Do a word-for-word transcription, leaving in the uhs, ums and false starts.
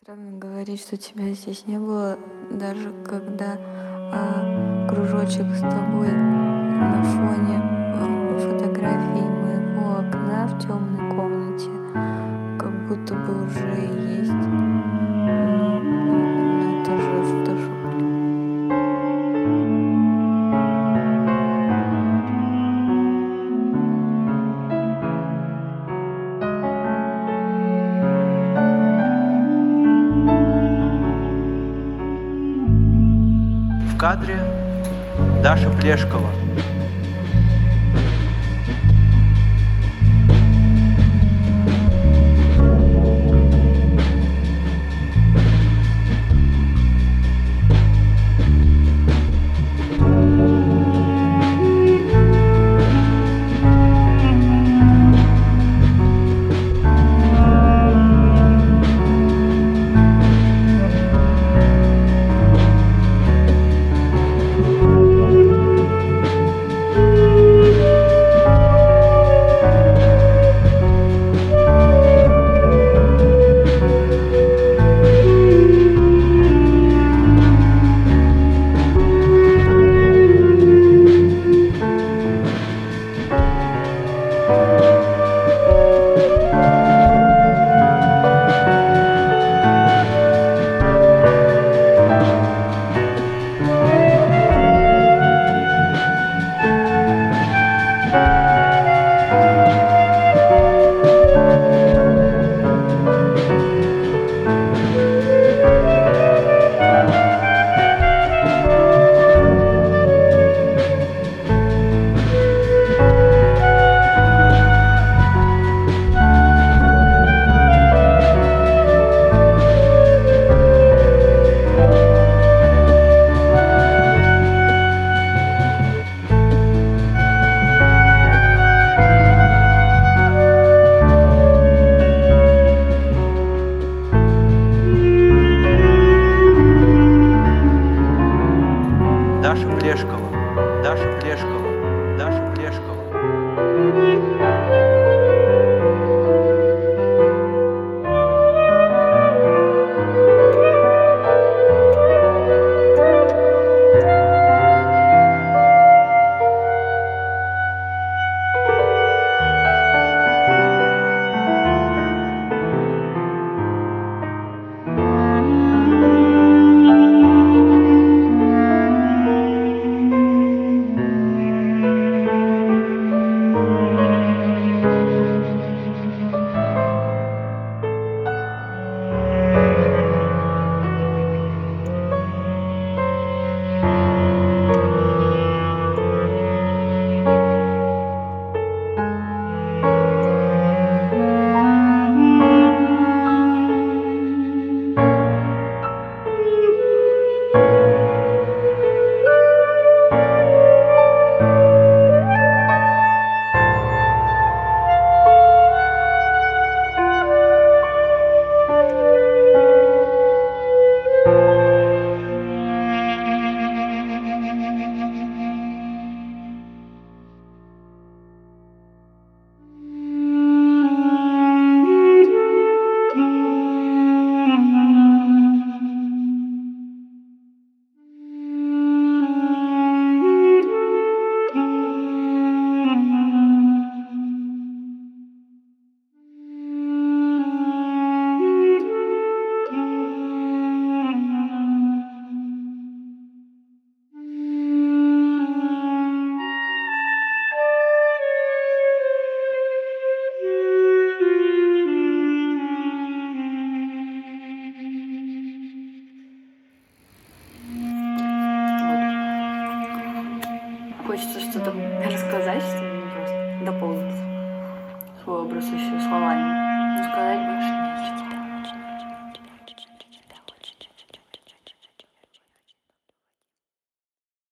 Странно говорить, что тебя здесь не было, даже когда а, кружочек с тобой на фоне а, фотографии моего окна в темной комнате, как будто бы уже и есть. Ну, ну, это же фотошоп. В кадре Даша Плешкова. Даша Плешкова. Даша Плешкова. Даша Плешкова. Хочется что-то рассказать, чтобы просто дополнить свой образ еще словами. Но сказать больше нечего.